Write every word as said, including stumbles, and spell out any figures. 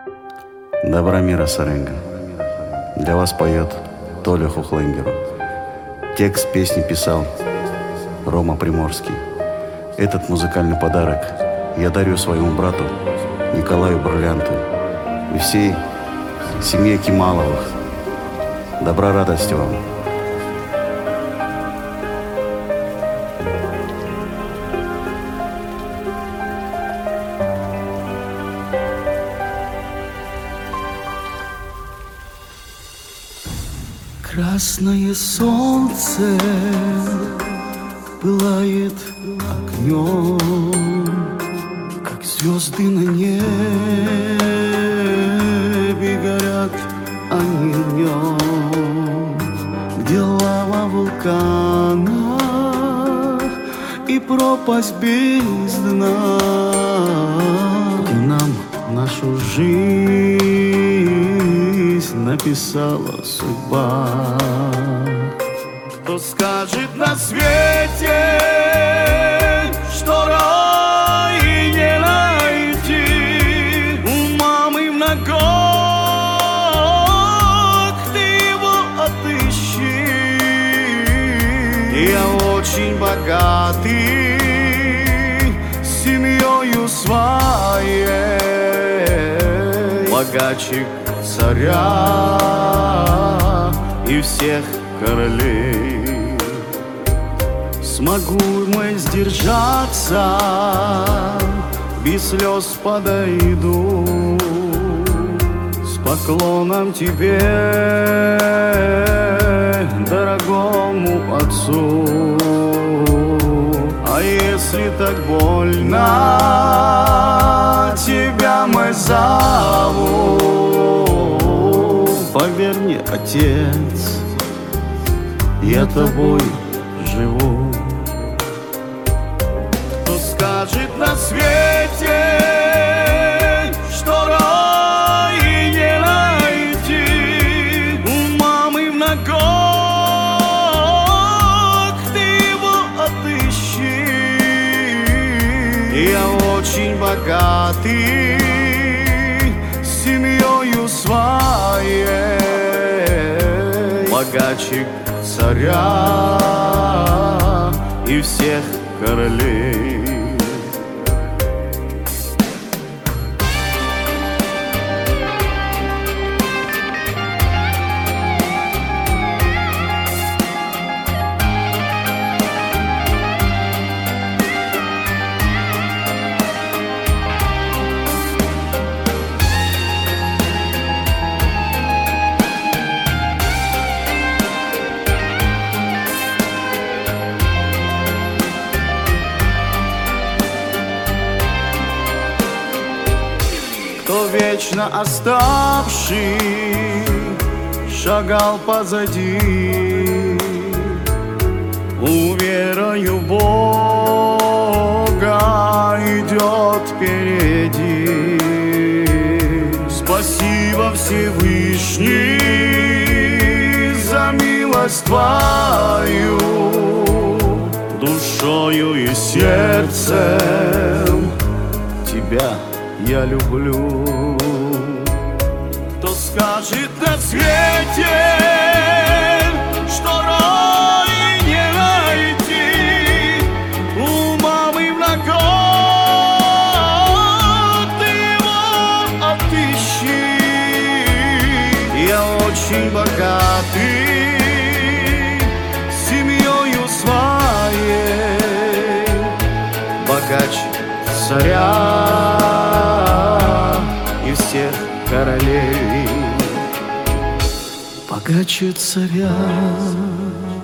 Добромира Саренга. Для вас поет Толя Хухлендеру. Текст песни писал Рома Приморский. Этот музыкальный подарок я дарю своему брату Николаю Бриллианту и всей семье Кималовых. Добра, радости вам. Красное солнце пылает огнем, как звезды на небе горят они днем, где лава вулкана и пропасть без дна, и нам нашу жизнь написала судьба. Кто скажет на свете, что рай не найти у мамы в ногах, ты его отыщи. Я очень богатый, семьёю своей, богаче царя и всех королей. Смогу мы сдержаться, без слез подойду с поклоном тебе, дорогому отцу. А если так больно, тебя мы зову. Поверь мне, отец, я тобой живу. Кто скажет на свете, что рай не найти у мамы в ногах, ты его отыщи. Я очень богатый, семьёю своей, богаче царя и всех королей. Кто вечно оставший шагал позади, уверою Бога идет впереди. Спасибо, Всевышний, за милость твою, душою и сердцем тебя я люблю. Кто скажет на свете, что рай не найти у мамы в ногах, ты его отыщи. Я очень богатый, семьёю своей, богаче царя и всех королей, богаче царя